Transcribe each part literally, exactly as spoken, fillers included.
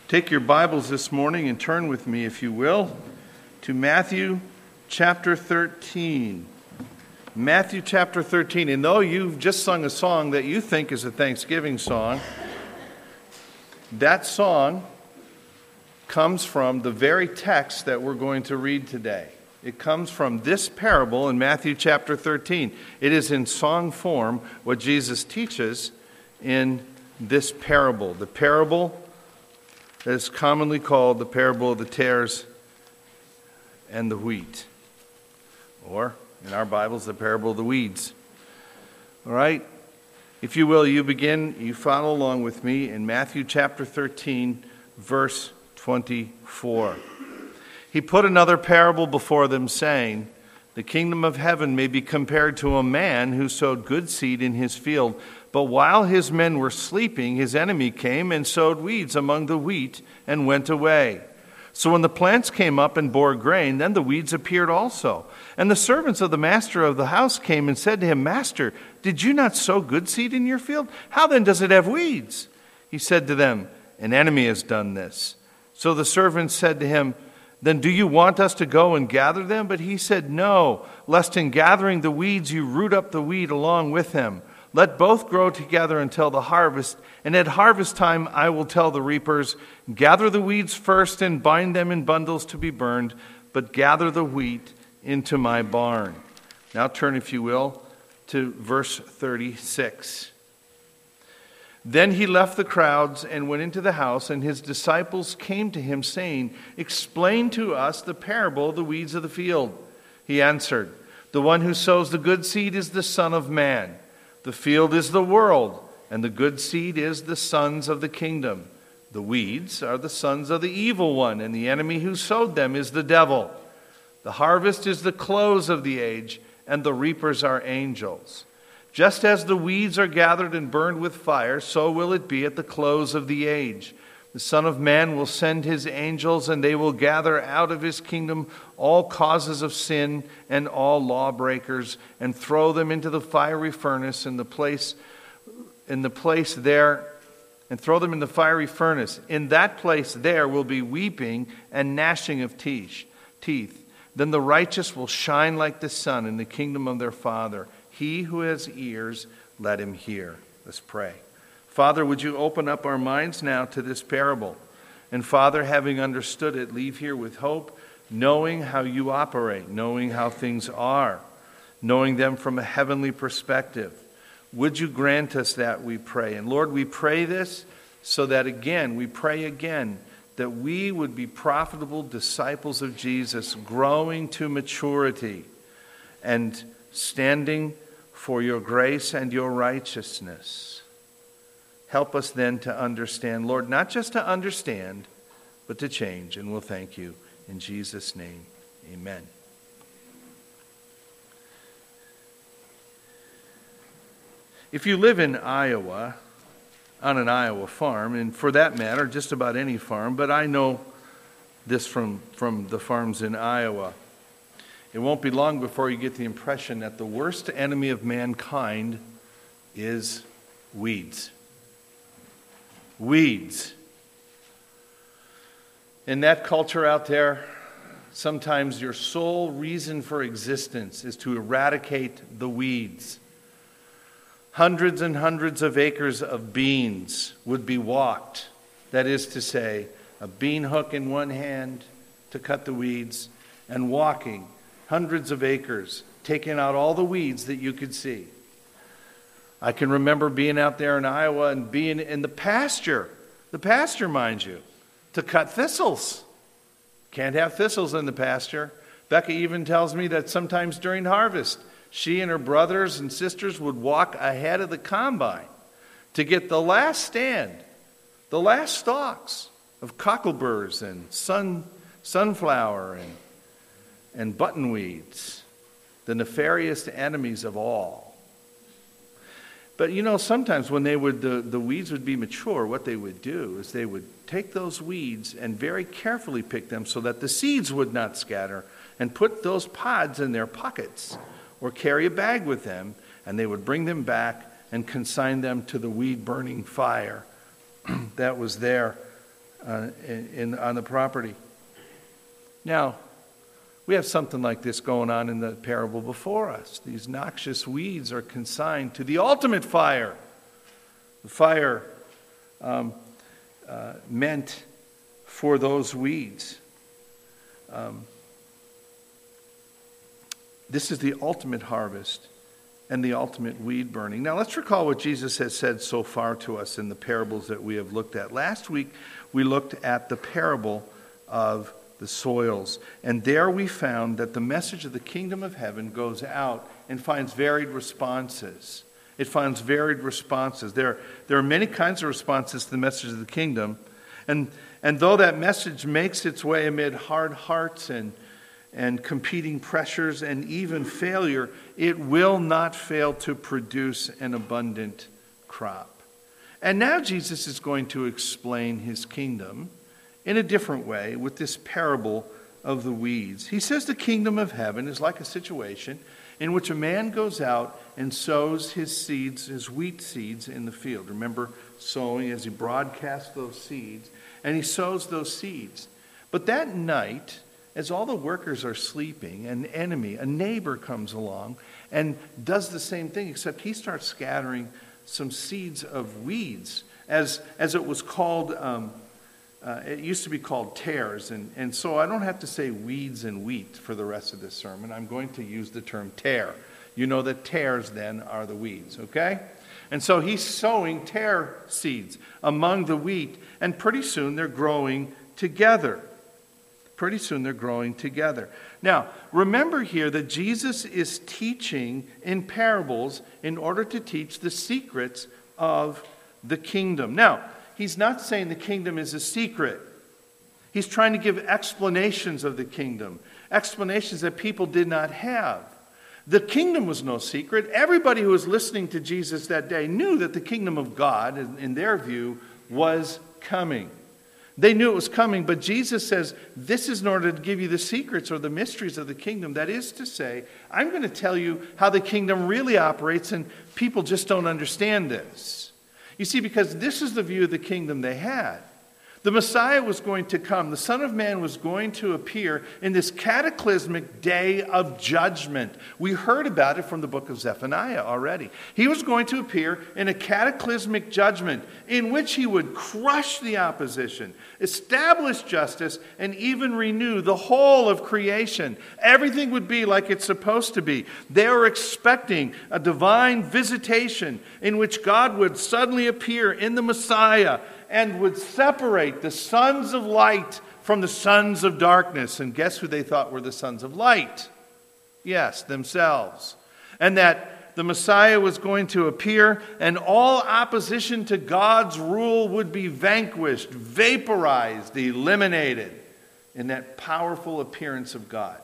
Take your Bibles this morning and turn with me, if you will, to Matthew chapter thirteen. Matthew chapter thirteen. And though you've just sung a song that you think is a Thanksgiving song, that song comes from the very text that we're going to read today. It comes from this parable in Matthew chapter thirteen. It is in song form what Jesus teaches in this parable. The parable that is commonly called the parable of the tares and the wheat. Or, in our Bibles, the parable of the weeds. All right? If you will, you begin, you follow along with me in Matthew chapter thirteen, verse twenty-four. He put another parable before them, saying, "The kingdom of heaven may be compared to a man who sowed good seed in his field. But while his men were sleeping, his enemy came and sowed weeds among the wheat and went away. So when the plants came up and bore grain, then the weeds appeared also. And the servants of the master of the house came and said to him, 'Master, did you not sow good seed in your field? How then does it have weeds?' He said to them, 'An enemy has done this.' So the servants said to him, 'Then do you want us to go and gather them?' But he said, 'No, lest in gathering the weeds you root up the wheat along with them. Let both grow together until the harvest, and at harvest time I will tell the reapers, gather the weeds first and bind them in bundles to be burned, but gather the wheat into my barn.'" Now turn, if you will, to verse thirty-six. "Then he left the crowds and went into the house, and his disciples came to him, saying, 'Explain to us the parable of the weeds of the field.' He answered, 'The one who sows the good seed is the Son of Man. The field is the world, and the good seed is the sons of the kingdom. The weeds are the sons of the evil one, and the enemy who sowed them is the devil. The harvest is the close of the age, and the reapers are angels. Just as the weeds are gathered and burned with fire, so will it be at the close of the age. The Son of Man will send his angels, and they will gather out of his kingdom all causes of sin and all lawbreakers, and throw them into the fiery furnace in the place in the place there and throw them in the fiery furnace. In that place there will be weeping and gnashing of teeth. Teeth. Then the righteous will shine like the sun in the kingdom of their Father. He who has ears, let him hear." Let's pray. Father, would you open up our minds now to this parable? And Father, having understood it, leave here with hope, knowing how you operate, knowing how things are, knowing them from a heavenly perspective. Would you grant us that, we pray? And Lord, we pray this so that again, we pray again, that we would be profitable disciples of Jesus, growing to maturity and standing for your grace and your righteousness. Help us then to understand, Lord, not just to understand, but to change. And we'll thank you in Jesus' name. Amen. If you live in Iowa, on an Iowa farm, and for that matter, just about any farm, but I know this from, from the farms in Iowa, it won't be long before you get the impression that the worst enemy of mankind is weeds. Weeds. In that culture out there, sometimes your sole reason for existence is to eradicate the weeds. Hundreds and hundreds of acres of beans would be walked. That is to say, a bean hook in one hand to cut the weeds, and walking hundreds of acres, taking out all the weeds that you could see. I can remember being out there in Iowa and being in the pasture, the pasture, mind you, to cut thistles. Can't have thistles in the pasture. Becca even tells me that sometimes during harvest, she and her brothers and sisters would walk ahead of the combine to get the last stand, the last stalks of cockleburs and sun, sunflower and, and buttonweeds, the nefarious enemies of all. But you know, sometimes when they would the, the weeds would be mature, what they would do is they would take those weeds and very carefully pick them so that the seeds would not scatter, and put those pods in their pockets or carry a bag with them, and they would bring them back and consign them to the weed burning fire that was there uh, in, in, on the property. Now, we have something like this going on in the parable before us. These noxious weeds are consigned to the ultimate fire. The fire um, uh, meant for those weeds. Um, this is the ultimate harvest and the ultimate weed burning. Now let's recall what Jesus has said so far to us in the parables that we have looked at. Last week we looked at the parable of the soils, and there we found that the message of the kingdom of heaven goes out and finds varied responses. It finds varied responses. There, there are many kinds of responses to the message of the kingdom, and, and though that message makes its way amid hard hearts and and competing pressures and even failure, it will not fail to produce an abundant crop. And now Jesus is going to explain his kingdom in a different way with this parable of the weeds. He says the kingdom of heaven is like a situation in which a man goes out and sows his seeds, his wheat seeds in the field. Remember sowing as he broadcasts those seeds, and he sows those seeds. But that night, as all the workers are sleeping, an enemy, a neighbor comes along and does the same thing, except he starts scattering some seeds of weeds, as, as it was called, um, uh, it used to be called tares. And, and so I don't have to say weeds and wheat for the rest of this sermon. I'm going to use the term tare. You know that tares then are the weeds, okay? And so he's sowing tare seeds among the wheat, and pretty soon they're growing together. Pretty soon they're growing together. Now, remember here that Jesus is teaching in parables in order to teach the secrets of the kingdom. Now, he's not saying the kingdom is a secret. He's trying to give explanations of the kingdom, explanations that people did not have. The kingdom was no secret. Everybody who was listening to Jesus that day knew that the kingdom of God, in their view, was coming. They knew it was coming, but Jesus says, this is in order to give you the secrets or the mysteries of the kingdom. That is to say, I'm going to tell you how the kingdom really operates, and people just don't understand this. You see, because this is the view of the kingdom they had. The Messiah was going to come. The Son of Man was going to appear in this cataclysmic day of judgment. We heard about it from the book of Zephaniah already. He was going to appear in a cataclysmic judgment in which he would crush the opposition, establish justice, and even renew the whole of creation. Everything would be like it's supposed to be. They were expecting a divine visitation in which God would suddenly appear in the Messiah and would separate the sons of light from the sons of darkness. And guess who they thought were the sons of light? Yes, themselves. And that the Messiah was going to appear, and all opposition to God's rule would be vanquished, vaporized, eliminated in that powerful appearance of God.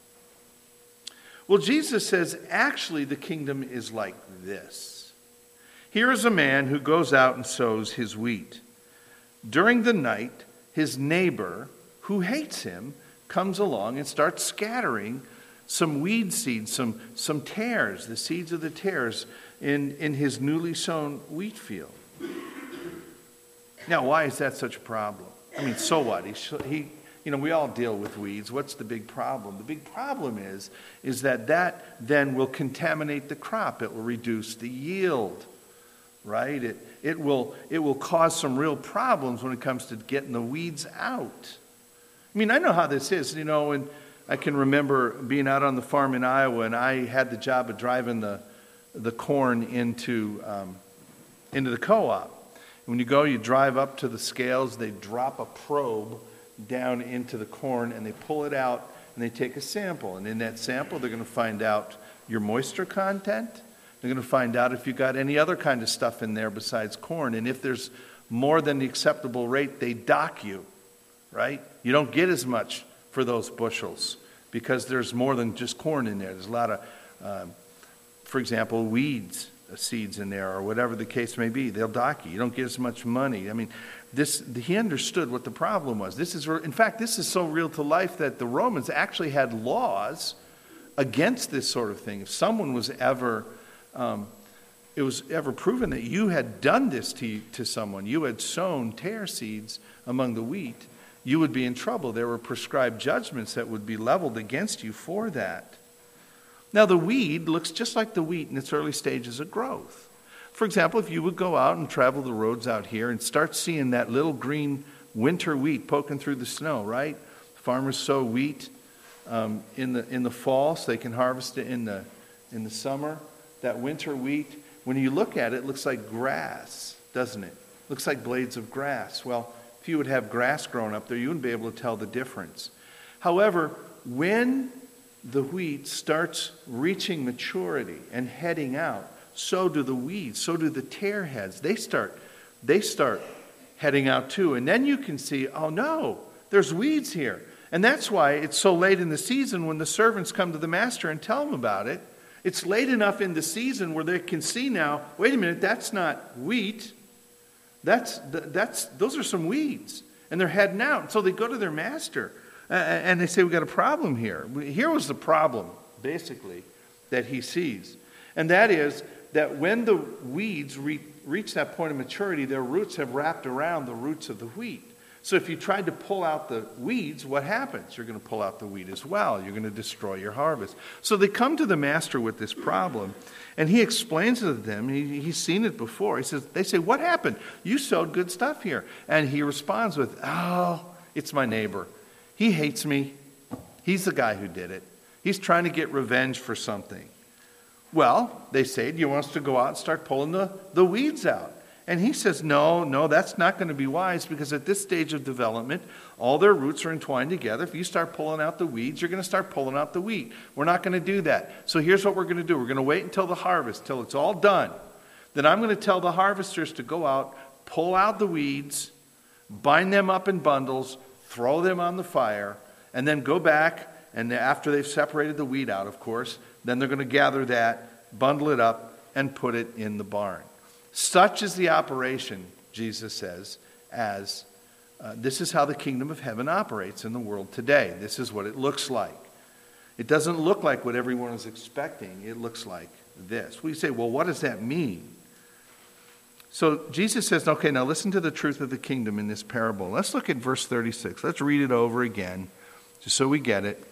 Well, Jesus says, actually, the kingdom is like this. Here is a man who goes out and sows his wheat. During the night, his neighbor, who hates him, comes along and starts scattering some weed seeds, some, some tares, the seeds of the tares, in, in his newly sown wheat field. Now, why is that such a problem? I mean, so what? He, he, you know, we all deal with weeds. What's the big problem? The big problem is, is that that then will contaminate the crop. It will reduce the yield. Right? It, it, will, it will cause some real problems when it comes to getting the weeds out. I mean, I know how this is. You know, and I can remember being out on the farm in Iowa, and I had the job of driving the, the corn into, um, into the co-op. When you go, you drive up to the scales, they drop a probe down into the corn, and they pull it out, and they take a sample. And in that sample, they're going to find out your moisture content. They're going to find out if you've got any other kind of stuff in there besides corn. And if there's more than the acceptable rate, they dock you, right? You don't get as much for those bushels because there's more than just corn in there. There's a lot of, uh, for example, weeds, uh, seeds in there, or whatever the case may be. They'll dock you. You don't get as much money. I mean, this he understood what the problem was. This is, in fact, this is so real to life that the Romans actually had laws against this sort of thing. If someone was ever Um, it was ever proven that you had done this to, to someone, you had sown tare seeds among the wheat, you would be in trouble. There were prescribed judgments that would be leveled against you for that. Now, the weed looks just like the wheat in its early stages of growth. For example, if you would go out and travel the roads out here and start seeing that little green winter wheat poking through the snow, right? Farmers sow wheat um, in the in the fall so they can harvest it in the in the summer. That winter wheat, when you look at it, it looks like grass, doesn't it? Looks like blades of grass. Well, if you would have grass growing up there, you wouldn't be able to tell the difference. However, when the wheat starts reaching maturity and heading out, so do the weeds, so do the tare heads. They start, they start heading out too. And then you can see, oh no, there's weeds here. And that's why it's so late in the season when the servants come to the master and tell him about it. It's late enough in the season where they can see now, wait a minute, that's not wheat. That's, that's, those are some weeds. And they're heading out. And so they go to their master uh, and they say, we've got a problem here. Here was the problem, basically, that he sees. And that is that when the weeds re- reach that point of maturity, their roots have wrapped around the roots of the wheat. So if you tried to pull out the weeds, what happens? You're going to pull out the wheat as well. You're going to destroy your harvest. So they come to the master with this problem, and he explains it to them. He, he's seen it before. He says, they say, what happened? You sowed good stuff here. And he responds with, oh, it's my neighbor. He hates me. He's the guy who did it. He's trying to get revenge for something. Well, they say, do you want us to go out and start pulling the, the weeds out? And he says, no, no, that's not going to be wise, because at this stage of development, all their roots are entwined together. If you start pulling out the weeds, you're going to start pulling out the wheat. We're not going to do that. So here's what we're going to do. We're going to wait until the harvest, till it's all done. Then I'm going to tell the harvesters to go out, pull out the weeds, bind them up in bundles, throw them on the fire, and then go back, and after they've separated the wheat out, of course, then they're going to gather that, bundle it up, and put it in the barn. Such is the operation, Jesus says, as uh, this is how the kingdom of heaven operates in the world today. This is what it looks like. It doesn't look like what everyone is expecting. It looks like this. We say, well, what does that mean? So Jesus says, okay, now listen to the truth of the kingdom in this parable. Let's look at verse thirty-six. Let's read it over again, just so we get it.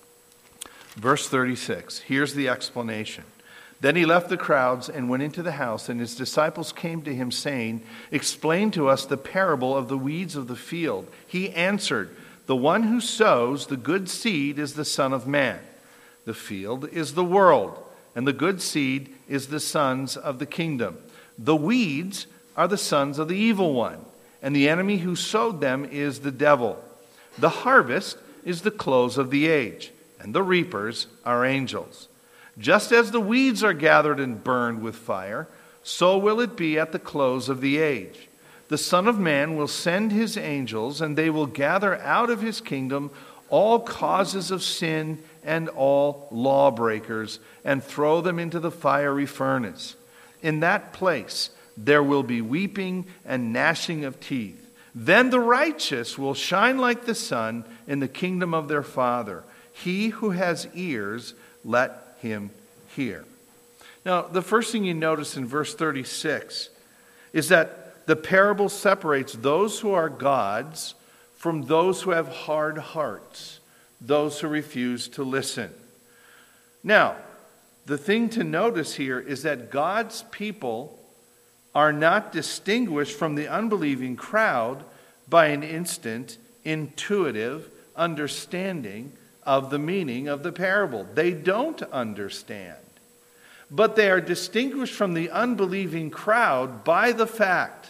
Verse thirty-six, here's the explanation. Then he left the crowds and went into the house, and his disciples came to him, saying, explain to us the parable of the weeds of the field. He answered, the one who sows the good seed is the Son of Man. The field is the world, and the good seed is the sons of the kingdom. The weeds are the sons of the evil one, and the enemy who sowed them is the devil. The harvest is the close of the age, and the reapers are angels. Just as the weeds are gathered and burned with fire, so will it be at the close of the age. The Son of Man will send his angels, and they will gather out of his kingdom all causes of sin and all lawbreakers, and throw them into the fiery furnace. In that place there will be weeping and gnashing of teeth. Then the righteous will shine like the sun in the kingdom of their Father. He who has ears, let him hear. Now, the first thing you notice in verse thirty-six is that the parable separates those who are God's from those who have hard hearts, those who refuse to listen. Now, the thing to notice here is that God's people are not distinguished from the unbelieving crowd by an instant, intuitive understanding of the meaning of the parable. They don't understand. But they are distinguished from the unbelieving crowd by the fact,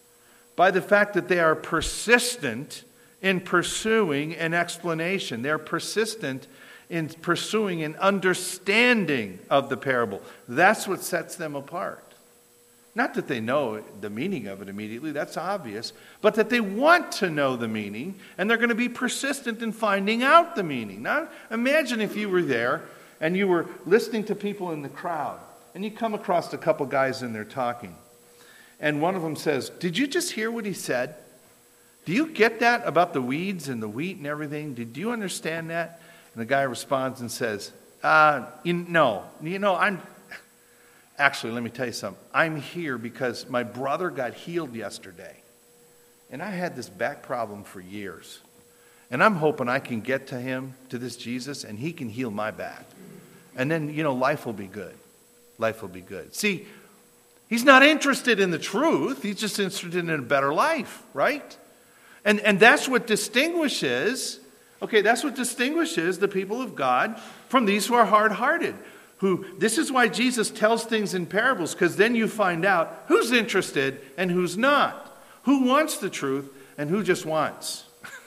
by the fact that they are persistent in pursuing an explanation. They're persistent in pursuing an understanding of the parable. That's what sets them apart. Not that they know the meaning of it immediately, that's obvious, but that they want to know the meaning, and they're going to be persistent in finding out the meaning. Now, imagine if you were there and you were listening to people in the crowd, and you come across a couple guys in there talking, and one of them says, did you just hear what he said? Do you get that about the weeds and the wheat and everything? Did you understand that? And the guy responds and says, uh, you, no, you know, I'm... Actually, let me tell you something. I'm here because my brother got healed yesterday. And I had this back problem for years. And I'm hoping I can get to him, to this Jesus, and he can heal my back. And then, you know, life will be good. Life will be good. See, he's not interested in the truth. He's just interested in a better life, right? And, and that's what distinguishes, okay, that's what distinguishes the people of God from these who are hard-hearted. Who, this is why Jesus tells things in parables, because then you find out who's interested and who's not. Who wants the truth and who just wants.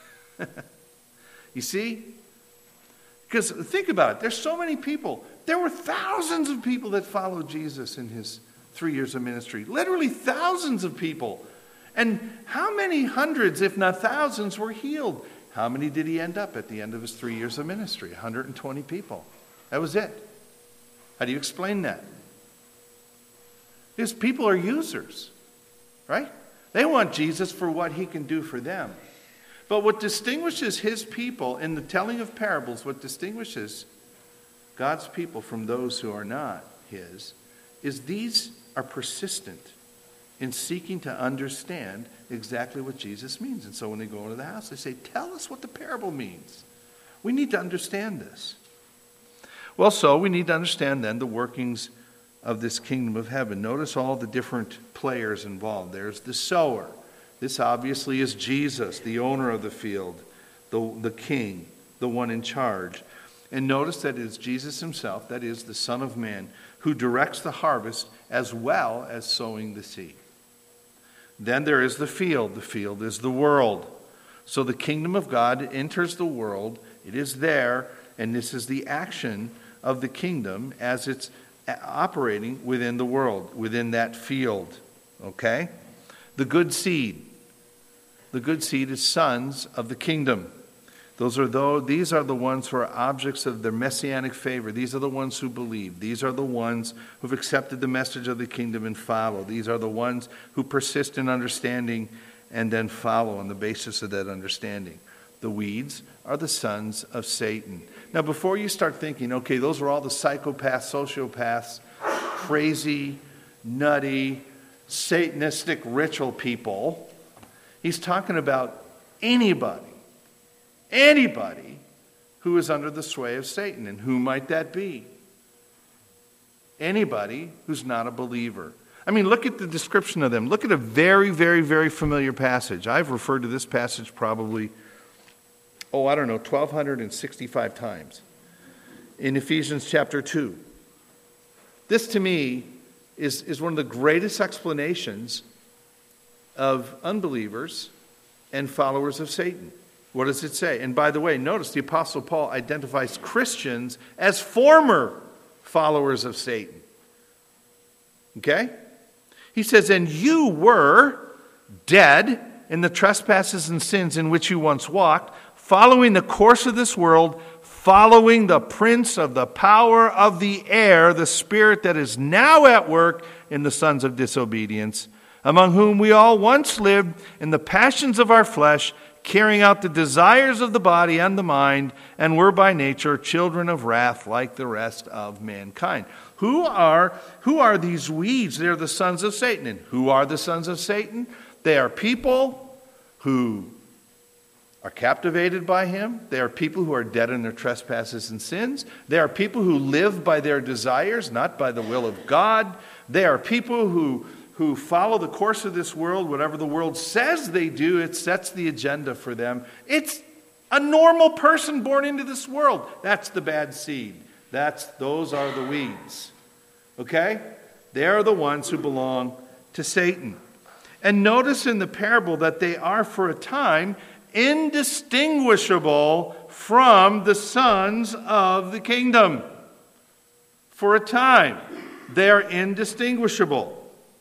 You see? Because think about it. There's so many people. There were thousands of people that followed Jesus in his three years of ministry. Literally thousands of people. And how many hundreds, if not thousands, were healed? How many did he end up at the end of his three years of ministry? one hundred twenty people. That was it. How do you explain that? Because people are users, right? They want Jesus for what he can do for them. But what distinguishes his people in the telling of parables, what distinguishes God's people from those who are not his, is these are persistent in seeking to understand exactly what Jesus means. And so when they go into the house, they say, tell us what the parable means. We need to understand this. Well, so we need to understand then the workings of this kingdom of heaven. Notice all the different players involved. There's the sower. This obviously is Jesus, the owner of the field, the, the king, the one in charge. And notice that it is Jesus himself, that is the Son of Man, who directs the harvest as well as sowing the seed. Then there is the field. The field is the world. So the kingdom of God enters the world. It is there, and this is the action of the kingdom as it's operating within the world, within that field. Okay? The good seed. The good seed is sons of the kingdom. Those are those, these are the ones who are objects of their messianic favor. These are the ones who believe. These are the ones who've accepted the message of the kingdom and follow. These are the ones who persist in understanding and then follow on the basis of that understanding. The weeds are the sons of Satan. Now, before you start thinking, okay, those are all the psychopaths, sociopaths, crazy, nutty, Satanistic ritual people, he's talking about anybody, anybody who is under the sway of Satan. And who might that be? Anybody who's not a believer. I mean, look at the description of them. Look at a very, very, very familiar passage. I've referred to this passage probably, oh, I don't know, twelve sixty-five times. In Ephesians chapter two. This, to me, is, is one of the greatest explanations of unbelievers and followers of Satan. What does it say? And by the way, notice the Apostle Paul identifies Christians as former followers of Satan. Okay? He says, and you were dead in the trespasses and sins in which you once walked, following the course of this world, following the prince of the power of the air, the spirit that is now at work in the sons of disobedience, among whom we all once lived in the passions of our flesh, carrying out the desires of the body and the mind, and were by nature children of wrath like the rest of mankind. Who are, who are these weeds? They're the sons of Satan. And who are the sons of Satan? They are people who are captivated by him. They are people who are dead in their trespasses and sins. They are people who live by their desires, not by the will of God. They are people who, who follow the course of this world. Whatever the world says they do, it sets the agenda for them. It's a normal person born into this world. That's the bad seed. That's, those are the weeds. Okay? They are the ones who belong to Satan. And notice in the parable that they are for a time indistinguishable from the sons of the kingdom. For a time, they are indistinguishable.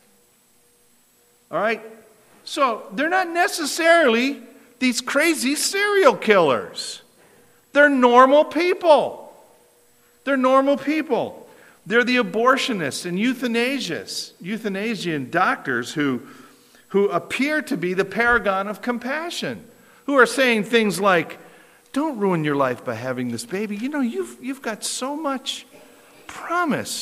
All right? So, they're not necessarily these crazy serial killers. They're normal people. They're normal people. They're the abortionists and euthanasists, euthanasian doctors who, who appear to be the paragon of compassion, who are saying things like, don't ruin your life by having this baby. You know, you've, you've got so much promise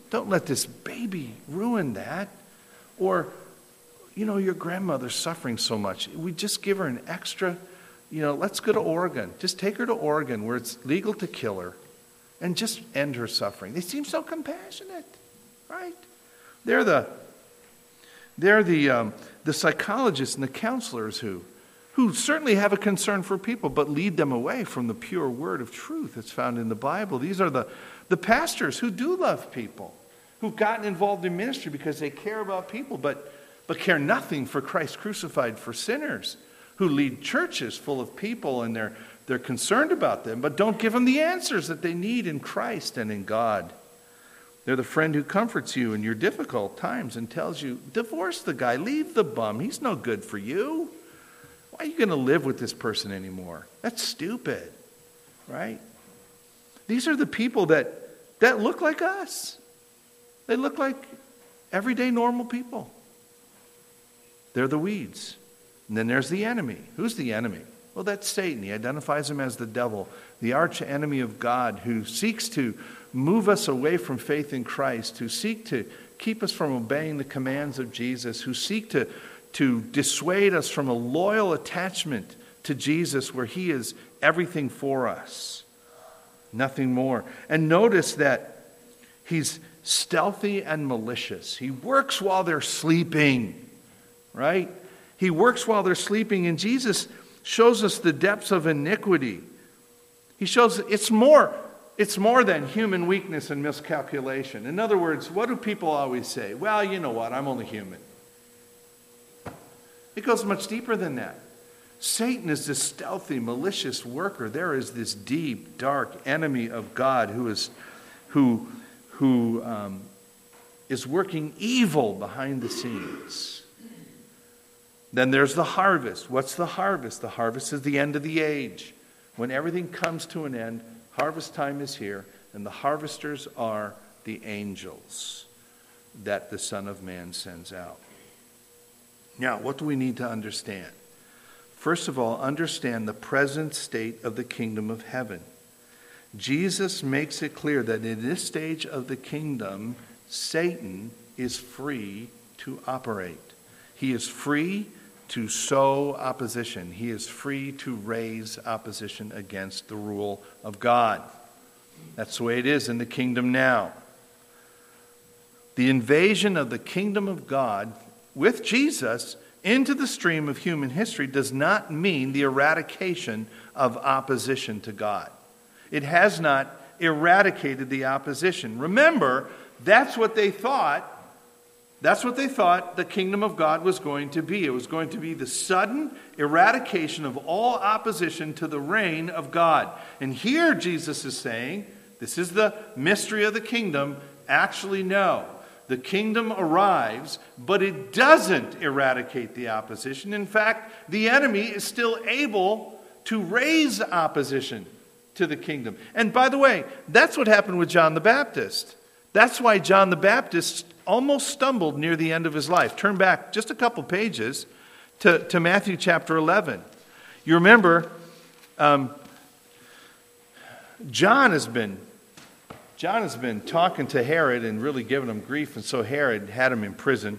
Don't let this baby ruin that. Or, you know, your grandmother's suffering so much. We just give her an extra, you know, let's go to Oregon. Just take her to Oregon where it's legal to kill her and just end her suffering. They seem so compassionate, right? They're the, they're the, um, the psychologists and the counselors who, who certainly have a concern for people, but lead them away from the pure word of truth that's found in the Bible. These are the, the pastors who do love people, who've gotten involved in ministry because they care about people, but, but care nothing for Christ crucified for sinners, who lead churches full of people and they're, they're concerned about them, but don't give them the answers that they need in Christ and in God. They're the friend who comforts you in your difficult times and tells you, divorce the guy, leave the bum, he's no good for you. Why are you going to live with this person anymore? That's stupid, right? These are the people that, that look like us. They look like everyday normal people. They're the weeds. And then there's the enemy. Who's the enemy? Well, that's Satan. He identifies him as the devil, the arch enemy of God, who seeks to move us away from faith in Christ, who seek to keep us from obeying the commands of Jesus, who seek to, to dissuade us from a loyal attachment to Jesus where he is everything for us. Nothing more. And notice that he's stealthy and malicious. He works while they're sleeping, right? He works while they're sleeping, and Jesus shows us the depths of iniquity. He shows it's more, it's more than human weakness and miscalculation. In other words, what do people always say? Well, you know what, I'm only human. It goes much deeper than that. Satan is this stealthy, malicious worker. There is this deep, dark enemy of God who is, who, who um, is working evil behind the scenes. Then there's the harvest. What's the harvest? The harvest is the end of the age. When everything comes to an end, harvest time is here, and the harvesters are the angels that the Son of Man sends out. Now, what do we need to understand? First of all, understand the present state of the kingdom of heaven. Jesus makes it clear that in this stage of the kingdom, Satan is free to operate. He is free to sow opposition. He is free to raise opposition against the rule of God. That's the way it is in the kingdom now. The invasion of the kingdom of God with Jesus into the stream of human history does not mean the eradication of opposition to God. It has not eradicated the opposition. Remember, that's what they thought That's what they thought the kingdom of God was going to be. It was going to be the sudden eradication of all opposition to the reign of God. And here Jesus is saying, this is the mystery of the kingdom. Actually, no. The kingdom arrives, but it doesn't eradicate the opposition. In fact, the enemy is still able to raise opposition to the kingdom. And by the way, that's what happened with John the Baptist. That's why John the Baptist almost stumbled near the end of his life. Turn back just a couple pages to, to Matthew chapter eleven. You remember, um, John has been John has been talking to Herod and really giving him grief, and so Herod had him in prison.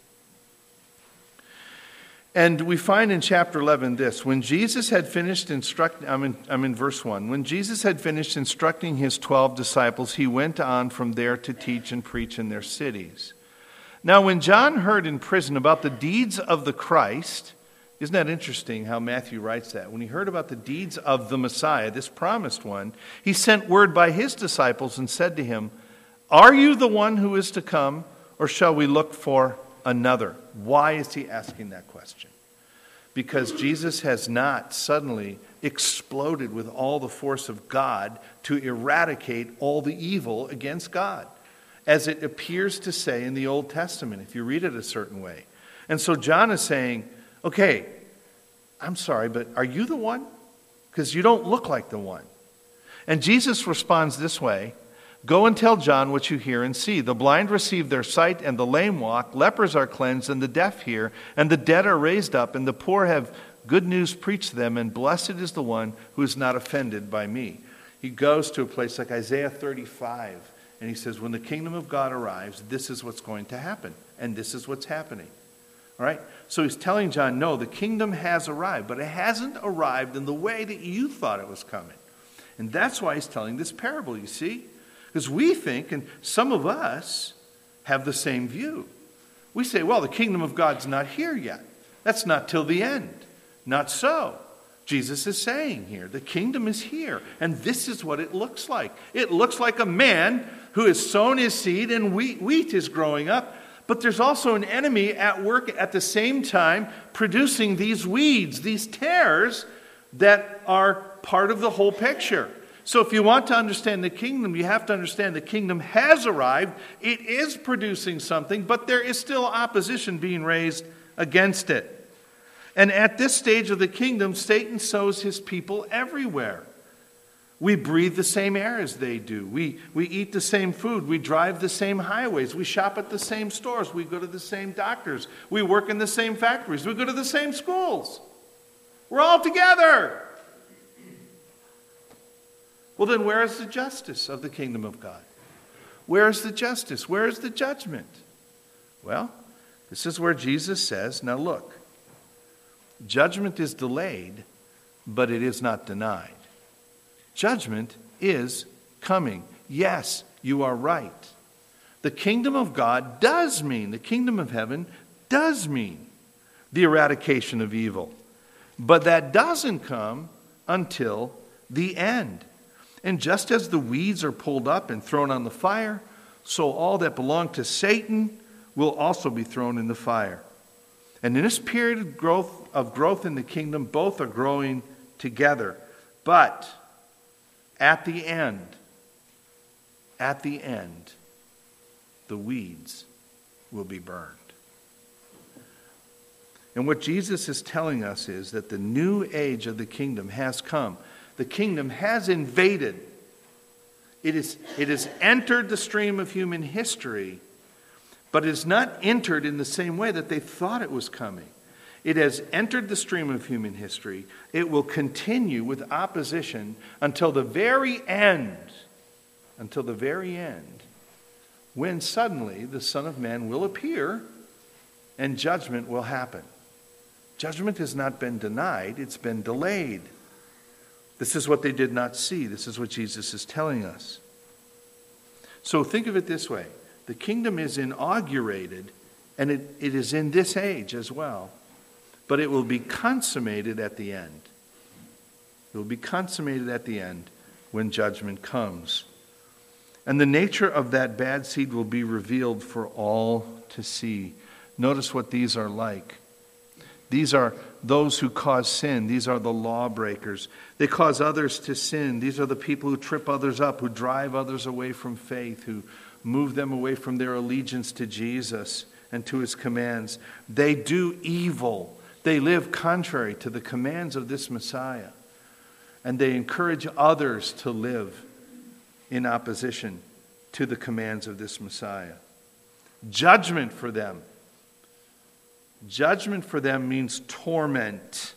And we find in chapter eleven this: when Jesus had finished instructing, I'm in, I'm in verse one. When Jesus had finished instructing his twelve disciples, he went on from there to teach and preach in their cities. Now, when John heard in prison about the deeds of the Christ, isn't that interesting how Matthew writes that? When he heard about the deeds of the Messiah, this promised one, he sent word by his disciples and said to him, "Are you the one who is to come, or shall we look for another?" Why is he asking that question? Because Jesus has not suddenly exploded with all the force of God to eradicate all the evil against God, as it appears to say in the Old Testament, if you read it a certain way. And so John is saying, okay, I'm sorry, but are you the one? Because you don't look like the one. And Jesus responds this way: "Go and tell John what you hear and see. The blind receive their sight, and the lame walk. Lepers are cleansed, and the deaf hear. And the dead are raised up, and the poor have good news preached to them. And blessed is the one who is not offended by me." He goes to a place like Isaiah thirty-five, And he says, when the kingdom of God arrives, this is what's going to happen. And this is what's happening. All right? So he's telling John, no, the kingdom has arrived, but it hasn't arrived in the way that you thought it was coming. And that's why he's telling this parable, you see? Because we think, and some of us have the same view. We say, well, the kingdom of God's not here yet. That's not till the end. Not so. Jesus is saying here, the kingdom is here, and this is what it looks like. It looks like a man who has sown his seed and wheat, wheat is growing up, but there's also an enemy at work at the same time producing these weeds, these tares that are part of the whole picture. So if you want to understand the kingdom, you have to understand the kingdom has arrived. It is producing something, but there is still opposition being raised against it. And at this stage of the kingdom, Satan sows his people everywhere. We breathe the same air as they do. We, we eat the same food. We drive the same highways. We shop at the same stores. We go to the same doctors. We work in the same factories. We go to the same schools. We're all together. Well, then where is the justice of the kingdom of God? Where is the justice? Where is the judgment? Well, this is where Jesus says, now look, judgment is delayed, but it is not denied. Judgment is coming. Yes, you are right. The kingdom of God does mean, the kingdom of heaven does mean the eradication of evil. But that doesn't come until the end. And just as the weeds are pulled up and thrown on the fire, so all that belong to Satan will also be thrown in the fire. And in this period of growth, of growth in the kingdom, both are growing together. But at the end, at the end, the weeds will be burned. And what Jesus is telling us is that the new age of the kingdom has come. The kingdom has invaded. It is, it has entered the stream of human history, but it has not entered in the same way that they thought it was coming. It has entered the stream of human history. It will continue with opposition until the very end, until the very end, when suddenly the Son of Man will appear and judgment will happen. Judgment has not been denied, it's been delayed. This is what they did not see. This is what Jesus is telling us. So think of it this way. The kingdom is inaugurated, and it, it is in this age as well. But it will be consummated at the end. It will be consummated at the end when judgment comes. And the nature of that bad seed will be revealed for all to see. Notice what these are like. These are those who cause sin. These are the lawbreakers. They cause others to sin. These are the people who trip others up, who drive others away from faith, who move them away from their allegiance to Jesus and to his commands. They do evil. They live contrary to the commands of this Messiah. And they encourage others to live in opposition to the commands of this Messiah. Judgment for them. Judgment for them means torment.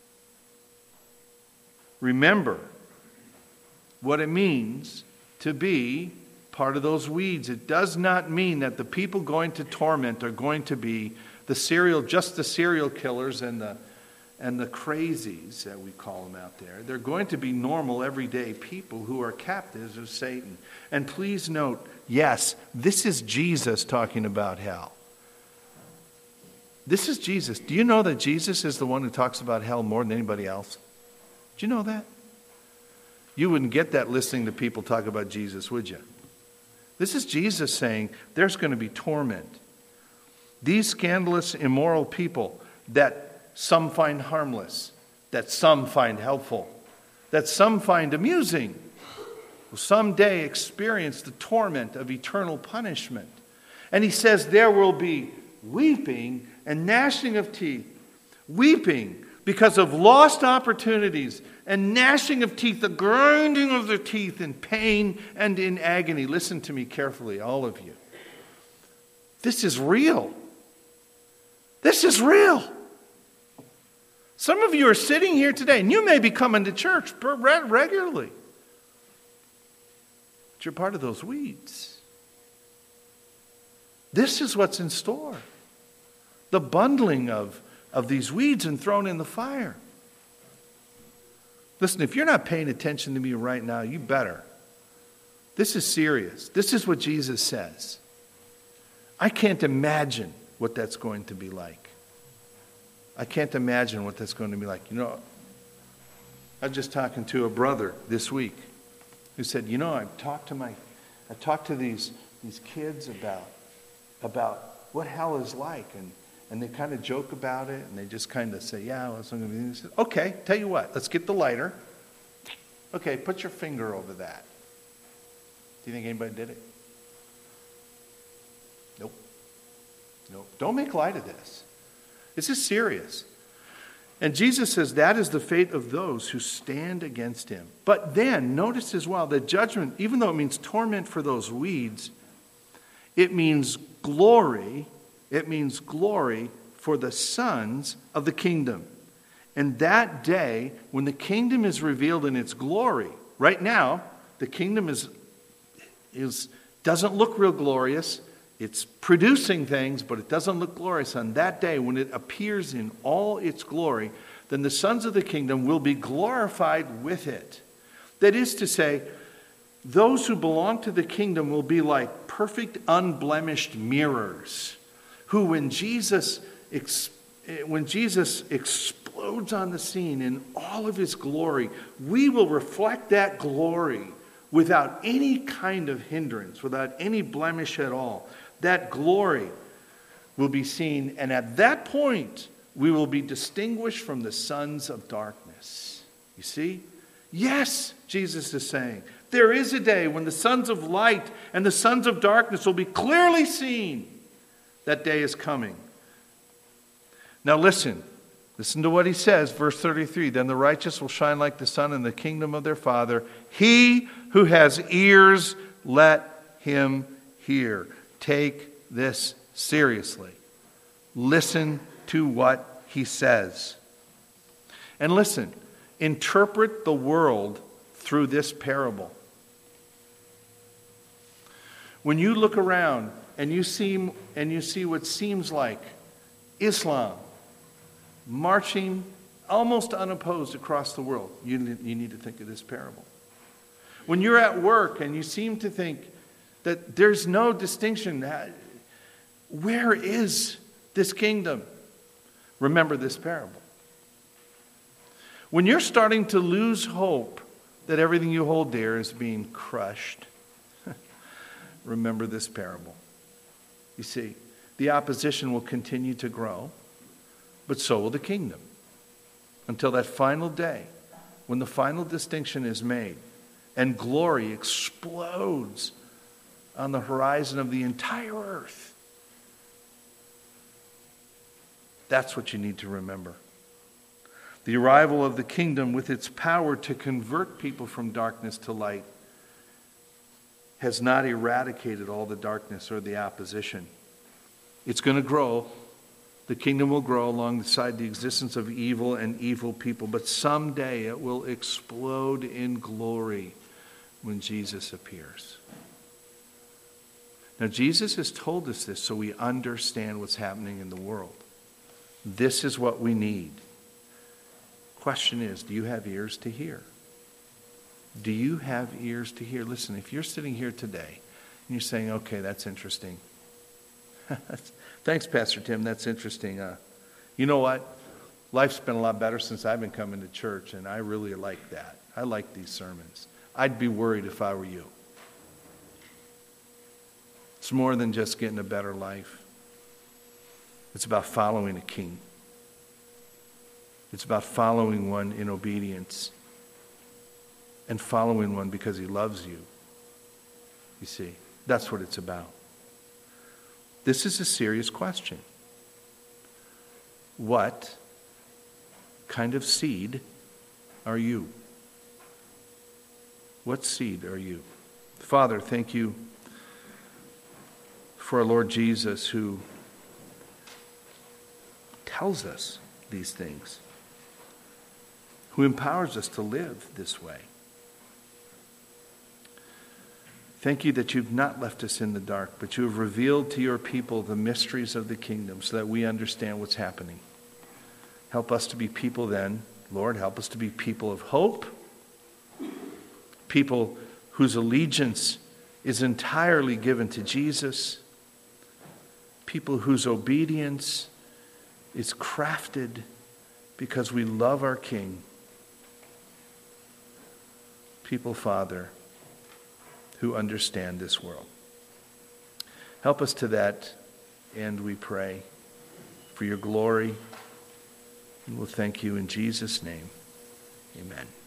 Remember what it means to be part of those weeds. It does not mean that the people going to torment are going to be the serial, just the serial killers and the and the crazies that we call them out there. They're going to be normal, everyday people who are captives of Satan. And please note, yes, this is Jesus talking about hell. This is Jesus. Do you know that Jesus is the one who talks about hell more than anybody else? Do you know that? You wouldn't get that listening to people talk about Jesus, would you? This is Jesus saying there's going to be torment. These scandalous, immoral people that some find harmless, that some find helpful, that some find amusing, will someday experience the torment of eternal punishment. And he says there will be weeping and gnashing of teeth. Weeping because of lost opportunities, and gnashing of teeth, the grinding of their teeth in pain and in agony. Listen to me carefully, all of you. This is real. This is real. Some of you are sitting here today, and you may be coming to church regularly, but you're part of those weeds. This is what's in store. The bundling of, of these weeds and thrown in the fire. Listen, if you're not paying attention to me right now, you better. This is serious. This is what Jesus says. I can't imagine what that's going to be like. I can't imagine what that's going to be like. You know, I was just talking to a brother this week who said, you know, I've talked to my, I talked to these these kids about about what hell is like, and and they kind of joke about it, and they just kind of say, yeah, well, it's not going to be. He said, okay, tell you what, let's get the lighter. Okay, put your finger over that. Do you think anybody did it? Nope. Nope. Don't make light of this. This is serious. And Jesus says that is the fate of those who stand against him. But then, notice as well, that judgment, even though it means torment for those weeds, it means glory. It means glory for the sons of the kingdom. And that day, when the kingdom is revealed in its glory, right now, the kingdom is, is doesn't look real glorious. It's producing things, but it doesn't look glorious. On that day, when it appears in all its glory, then the sons of the kingdom will be glorified with it. That is to say, those who belong to the kingdom will be like perfect, unblemished mirrors, who when Jesus, when Jesus explodes on the scene in all of his glory, we will reflect that glory without any kind of hindrance, without any blemish at all. That glory will be seen, and at that point, we will be distinguished from the sons of darkness. You see? Yes, Jesus is saying, there is a day when the sons of light and the sons of darkness will be clearly seen. That day is coming. Now listen. Listen to what he says, verse thirty-three. Then the righteous will shine like the sun in the kingdom of their Father. He who has ears, let him hear. Take this seriously. Listen to what he says. And listen, interpret the world through this parable. When you look around and you see, and you see what seems like Islam marching almost unopposed across the world, you, you need to think of this parable. When you're at work and you seem to think that there's no distinction, where is this kingdom? Remember this parable. When you're starting to lose hope that everything you hold dear is being crushed, remember this parable. You see, the opposition will continue to grow, but so will the kingdom, until that final day when the final distinction is made and glory explodes on the horizon of the entire earth. That's what you need to remember. The arrival of the kingdom with its power to convert people from darkness to light has not eradicated all the darkness or the opposition. It's going to grow. The kingdom will grow alongside the existence of evil and evil people, but someday it will explode in glory when Jesus appears. Now, Jesus has told us this so we understand what's happening in the world. This is what we need. Question is, do you have ears to hear? Do you have ears to hear? Listen, if you're sitting here today and you're saying, okay, that's interesting. Thanks, Pastor Tim, that's interesting. Uh, you know what? Life's been a lot better since I've been coming to church, and I really like that. I like these sermons. I'd be worried if I were you. It's more than just getting a better life. It's about following a king. It's about following one in obedience and following one because he loves you. You see, that's what it's about. This is a serious question. What kind of seed are you? What seed are you? Father, thank you for our Lord Jesus, who tells us these things, who empowers us to live this way. Thank you that you've not left us in the dark, but you have revealed to your people the mysteries of the kingdom so that we understand what's happening. Help us to be people then, Lord, help us to be people of hope, people whose allegiance is entirely given to Jesus, people whose obedience is crafted because we love our King. People, Father, who understand this world. Help us to that end, we pray, for your glory. And we'll thank you in Jesus' name. Amen.